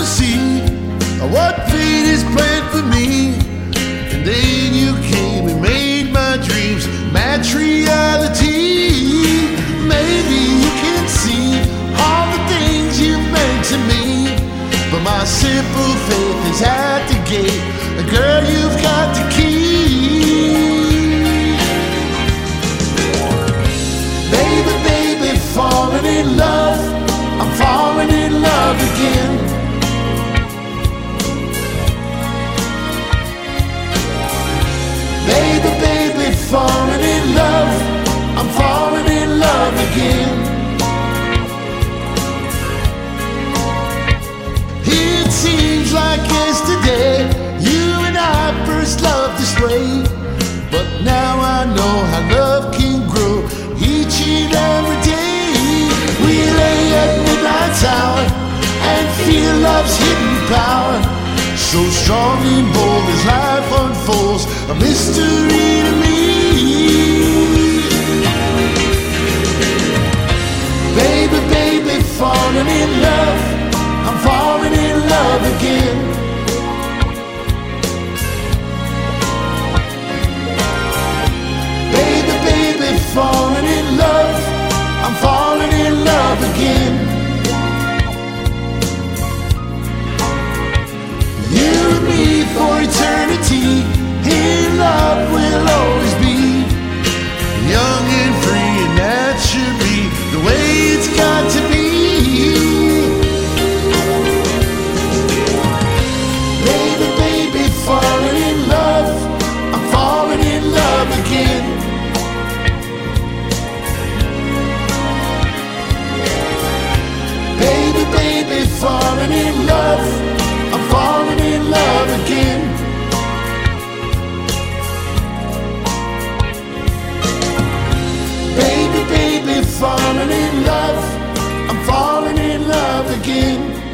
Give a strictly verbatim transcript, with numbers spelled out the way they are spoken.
see what fate is planned for me. And then you came and made my dreams match reality. Maybe you can see all the things you meant to me, but my simple faith is at the gate. Girl, you've got the key. Baby, baby, falling in love. I'm falling in love again. Baby, baby, falling in love. I'm falling in love again. It seems like yesterday you and I first loved this way, but now I know how love can grow each and every day. We lay at midnight hour and feel love's hidden power, so strong and bold as life unfolds, a mystery to me. Baby, baby, falling in love. I'm falling in love again. Baby, baby, falling in love. I'm falling in love again. You and me for eternity, in love we'll always be. Young and free, and that should be the way it's got to be. Baby, baby, falling in love. I'm falling in love again. Baby, baby, falling in love. I'm falling in love again. Baby, baby, falling in love. I'm falling in love again.